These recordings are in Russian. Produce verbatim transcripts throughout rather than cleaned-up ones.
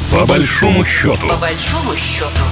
По большому счету. По большому счету.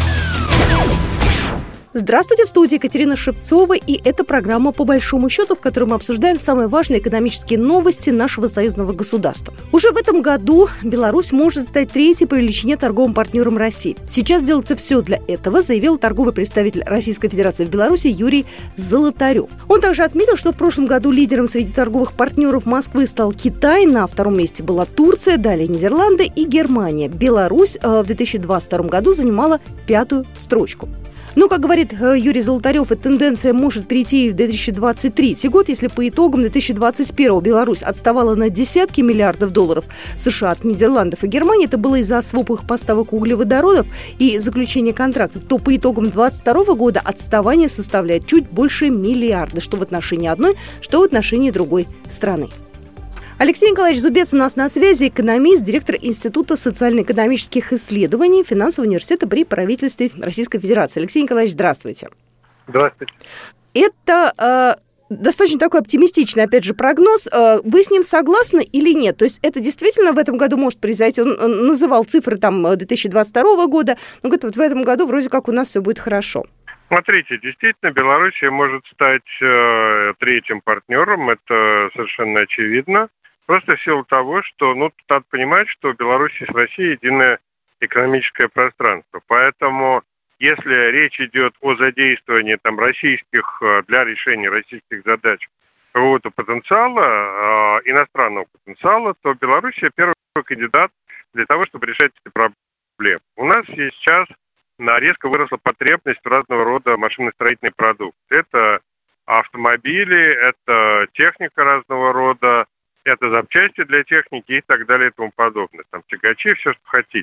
Здравствуйте, в студии Екатерина Шевцова, и это программа «По большому счету», в которой мы обсуждаем самые важные экономические новости нашего союзного государства. Уже в этом году Беларусь может стать третьей по величине торговым партнером России. Сейчас делается все для этого, заявил торговый представитель Российской Федерации в Беларуси Юрий Золотарев. Он также отметил, что в прошлом году лидером среди торговых партнеров Москвы стал Китай, на втором месте была Турция, далее Нидерланды и Германия. Беларусь в две тысячи двадцать втором году занимала пятую строчку. Но, как говорит Юрий Золотарев, эта тенденция может перейти в две тысячи двадцать третий год, если по итогам две тысячи двадцать первого Беларусь отставала на десятки миллиардов долларов США от Нидерландов и Германии. Это было из-за своповых поставок углеводородов и заключения контрактов. То по итогам две тысячи двадцать второго года отставание составляет чуть больше миллиарда, что в отношении одной, что в отношении другой страны. Алексей Николаевич Зубец у нас на связи, экономист, директор Института социально-экономических исследований Финансового университета при правительстве Российской Федерации. Алексей Николаевич, здравствуйте. Здравствуйте. Это э, достаточно такой оптимистичный, опять же, прогноз. Э, вы с ним согласны или нет? То есть это действительно в этом году может произойти? Он, он называл цифры там две тысячи двадцать второго года, но говорит, вот в этом году вроде как у нас все будет хорошо. Смотрите, действительно, Белоруссия может стать э, третьим партнером, это совершенно очевидно. Просто в силу того, что, ну, надо понимать, что Беларусь с Россией единое экономическое пространство. Поэтому, если речь идет о задействовании там российских, для решения российских задач какого-то потенциала, э, иностранного потенциала, то Белоруссия первый кандидат для того, чтобы решать эти проблемы. У нас сейчас резко выросла потребность в разного рода машиностроительной продукции. Это автомобили, это техника разного рода, это запчасти для техники и так далее и тому подобное. Там тягачи, все, что хотите.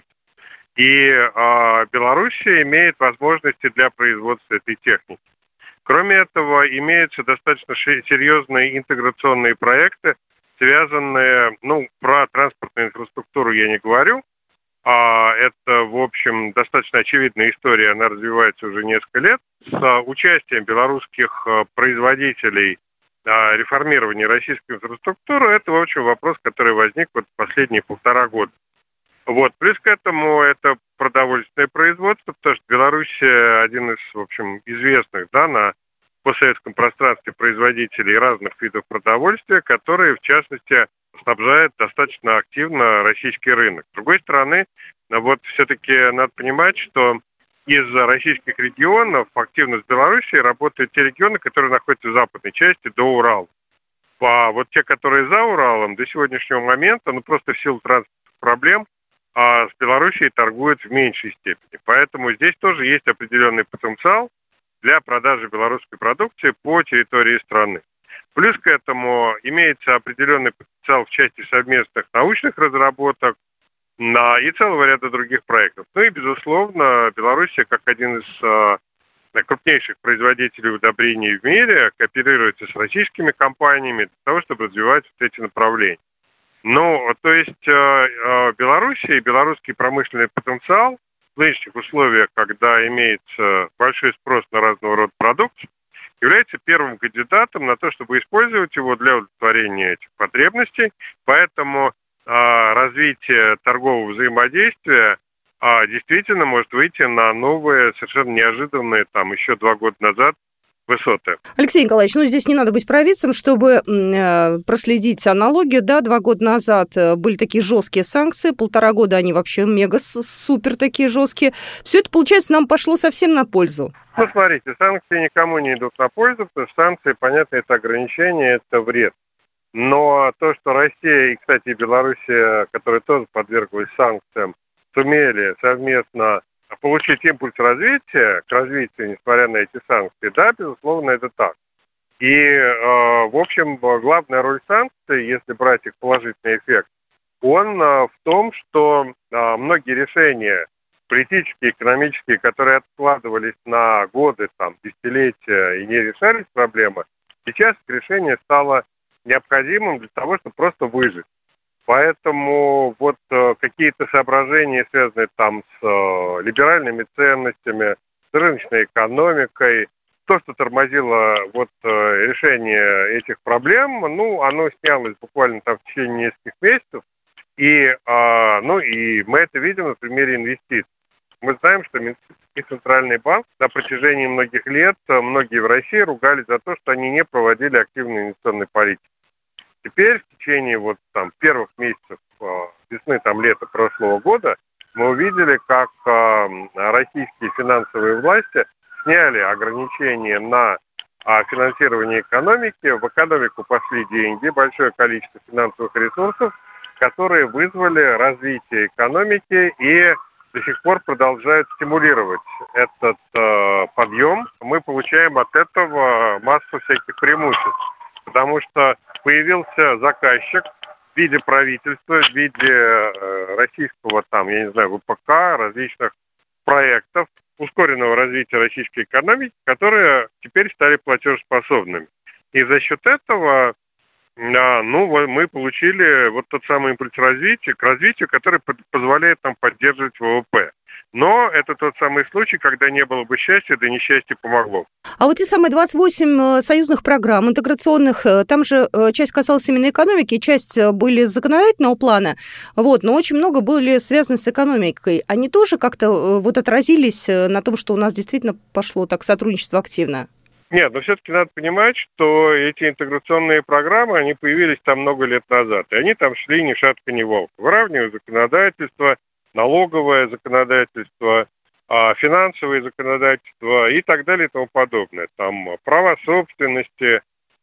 И э, Белоруссия имеет возможности для производства этой техники. Кроме этого, имеются достаточно серьезные интеграционные проекты, связанные, ну, про транспортную инфраструктуру я не говорю, а это, в общем, достаточно очевидная история, она развивается уже несколько лет, с участием белорусских производителей реформирования российской инфраструктуры. Это, в общем, вопрос, который возник вот последние полтора года. Вот. Плюс к этому это продовольственное производство, потому что Белоруссия один из, в общем, известных, да, на постсоветском пространстве производителей разных видов продовольствия, которые, в частности, снабжает достаточно активно российский рынок. С другой стороны, вот все-таки надо понимать, что из российских регионов активно с Белоруссией работают те регионы, которые находятся в западной части до Урала. А вот те, которые за Уралом, до сегодняшнего момента, ну просто в силу транспортных проблем, а с Белоруссией торгуют в меньшей степени. Поэтому здесь тоже есть определенный потенциал для продажи белорусской продукции по территории страны. Плюс к этому имеется определенный потенциал в части совместных научных разработок на и целого ряда других проектов. Ну и, безусловно, Белоруссия, как один из э, крупнейших производителей удобрений в мире, кооперируется с российскими компаниями для того, чтобы развивать вот эти направления. Ну, то есть э, э, Белоруссия и белорусский промышленный потенциал в нынешних условиях, когда имеется большой спрос на разного рода продукцию, является первым кандидатом на то, чтобы использовать его для удовлетворения этих потребностей. Поэтому а, развитие торгового взаимодействия а, действительно может выйти на новые, совершенно неожиданные, там, еще два года назад высоты. Алексей Николаевич, ну здесь не надо быть провидцем, чтобы э, проследить аналогию. Да, два года назад были такие жесткие санкции, полтора года они вообще мега-супер такие жесткие. Все это, получается, нам пошло совсем на пользу. Ну, смотрите, санкции никому не идут на пользу, потому что санкции, понятно, это ограничение, это вред. Но то, что Россия и, кстати, Белоруссия, которые тоже подверглись санкциям, сумели совместно получить импульс развития, к развитию, несмотря на эти санкции, да, безусловно, это так. И, э, в общем, главная роль санкций, если брать их положительный эффект, он э, в том, что э, многие решения политические, экономические, которые откладывались на годы, там, десятилетия и не решались проблемы, сейчас решение стало необходимым для того, чтобы просто выжить. Поэтому вот э, какие-то соображения, связанные там с э, либеральными ценностями, с рыночной экономикой, то, что тормозило вот э, решение этих проблем, ну, оно снялось буквально там в течение нескольких месяцев. И, а, ну, и мы это видим на примере инвестиций. Мы знаем, что Минский центральный банк на протяжении многих лет, многие в России ругали за то, что они не проводили активной инвестиционной политики. Теперь в течение вот там первых месяцев весны, там лета прошлого года мы увидели, как э, российские финансовые власти сняли ограничения на э, финансирование экономики, в экономику пошли деньги, большое количество финансовых ресурсов, которые вызвали развитие экономики и до сих пор продолжают стимулировать этот э, подъем. Мы получаем от этого массу всяких преимуществ, потому что появился заказчик в виде правительства, в виде э, российского, там, я не знаю, вэ пэ ка, различных проектов ускоренного развития российской экономики, которые теперь стали платежеспособными. И за счет этого а, ну, мы получили вот тот самый импульс развития, к развитию, который позволяет нам поддерживать вэ вэ пэ. Но это тот самый случай, когда не было бы счастья, да несчастье помогло. А вот те самые двадцать восемь союзных программ интеграционных, там же часть касалась именно экономики, часть были законодательного плана, вот, но очень много были связаны с экономикой. Они тоже как-то вот отразились на том, что у нас действительно пошло так сотрудничество активно? Нет, но все-таки надо понимать, что эти интеграционные программы, они появились там много лет назад, и они там шли ни шатка, ни волк. Выравнивая законодательство, налоговое законодательство, финансовое законодательство и так далее и тому подобное. Там права собственности,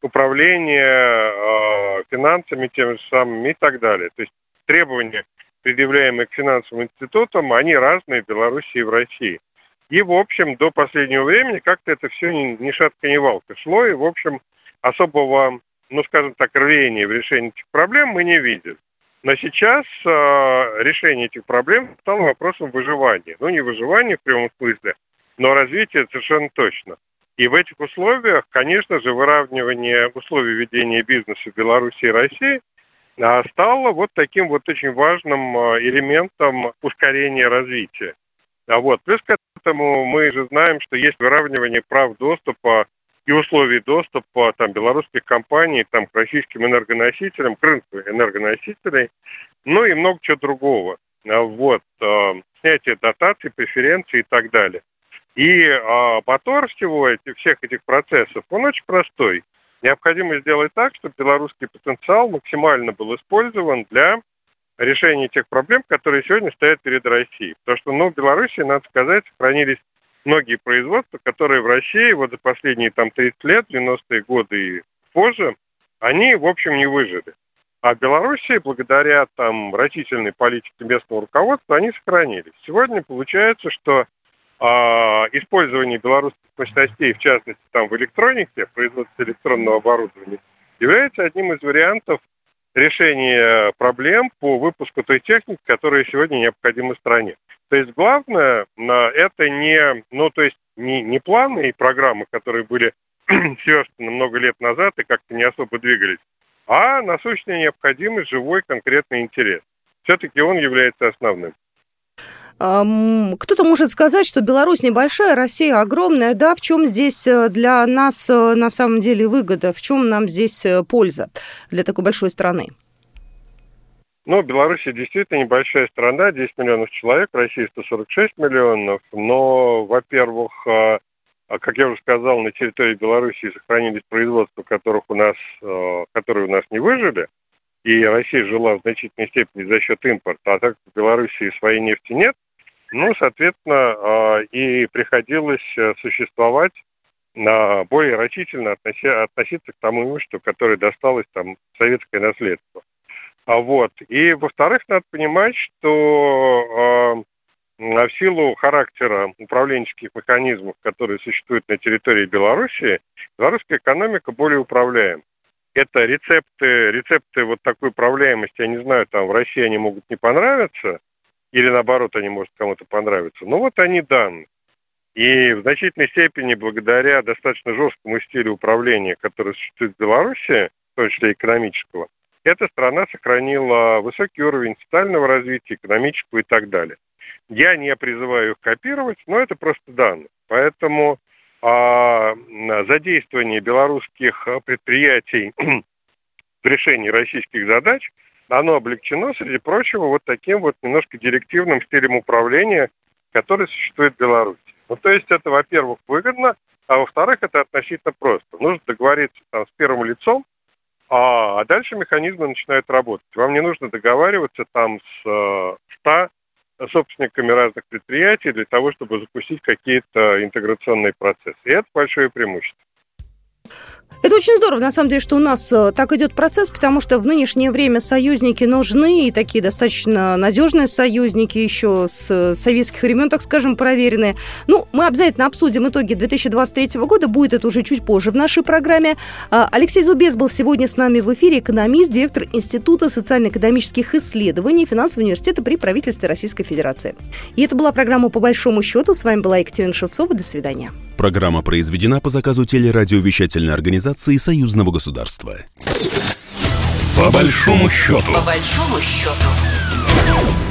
управление финансами тем же самым и так далее. То есть требования, предъявляемые к финансовым институтам, они разные в Беларуси и в России. И, в общем, до последнего времени как-то это все ни, ни шатка, ни валка шло, и, в общем, особого, ну, скажем так, рвения в решении этих проблем мы не видели. Но сейчас э, решение этих проблем стало вопросом выживания. Ну, не выживания в прямом смысле, но развития совершенно точно. И в этих условиях, конечно же, выравнивание условий ведения бизнеса в Беларуси и России э, стало вот таким вот очень важным э, элементом ускорения развития. А вот, плюс к этому мы же знаем, что есть выравнивание прав доступа и условий доступа там, белорусских компаний там, к российским энергоносителям, к рынку энергоносителей, ну и много чего другого. Вот, э, снятие дотаций, преференций и так далее. И э, мотор всего этих, всех этих процессов, он очень простой. Необходимо сделать так, чтобы белорусский потенциал максимально был использован для решения тех проблем, которые сегодня стоят перед Россией. Потому что, ну, в Беларуси, надо сказать, сохранились многие производства, которые в России вот за последние там тридцать лет, девяностые годы и позже, они, в общем, не выжили. А в Беларуси, благодаря там рачительной политике местного руководства, они сохранились. Сегодня получается, что э, использование белорусских мощностей, в частности, там в электронике, производстве электронного оборудования, является одним из вариантов решения проблем по выпуску той техники, которая сегодня необходима стране. То есть главное, это не, ну, то есть не, не планы и программы, которые были сверстаны много лет назад и как-то не особо двигались, а насущная необходимость, живой конкретный интерес. Все-таки он является основным. Кто-то может сказать, что Беларусь небольшая, Россия огромная. Да, в чем здесь для нас на самом деле выгода? В чем нам здесь польза для такой большой страны? Ну, Беларусь действительно небольшая страна, десять миллионов человек, Россия сто сорок шесть миллионов, но, во-первых, как я уже сказал, на территории Беларуси сохранились производства, которых у нас, которые у нас не выжили, и Россия жила в значительной степени за счет импорта, а так как в Беларуси своей нефти нет, ну, соответственно, и приходилось существовать более рачительно относиться к тому имуществу, которое досталось там советское наследство. А вот. И, во-вторых, надо понимать, что э, в силу характера управленческих механизмов, которые существуют на территории Беларуси, белорусская экономика более управляема. Это рецепты, рецепты вот такой управляемости, я не знаю, там в России они могут не понравиться, или наоборот, они могут кому-то понравиться, но вот они данные. И в значительной степени, благодаря достаточно жесткому стилю управления, который существует в Беларуси, в том числе экономического, эта страна сохранила высокий уровень социального развития, экономического и так далее. Я не призываю их копировать, но это просто данные. Поэтому а, задействование белорусских предприятий в решении российских задач, оно облегчено, среди прочего, вот таким вот немножко директивным стилем управления, который существует в Беларуси. Ну, то есть это, во-первых, выгодно, а во-вторых, это относительно просто. Нужно договориться там с первым лицом, а, а дальше механизмы начинают работать. Вам не нужно договариваться там с э, ста собственниками разных предприятий для того, чтобы запустить какие-то интеграционные процессы. И это большое преимущество. Это очень здорово, на самом деле, что у нас так идет процесс, потому что в нынешнее время союзники нужны, и такие достаточно надежные союзники, еще с советских времен, так скажем, проверенные. Ну, мы обязательно обсудим итоги две тысячи двадцать третьего года, будет это уже чуть позже в нашей программе. Алексей Зубец был сегодня с нами в эфире, экономист, директор Института социально-экономических исследований Финансового университета при правительстве Российской Федерации. И это была программа «По большому счету». С вами была Екатерина Шевцова. До свидания. Программа произведена по заказу телерадиовещательной организации Союзного государства. По большому счету. По большому счету.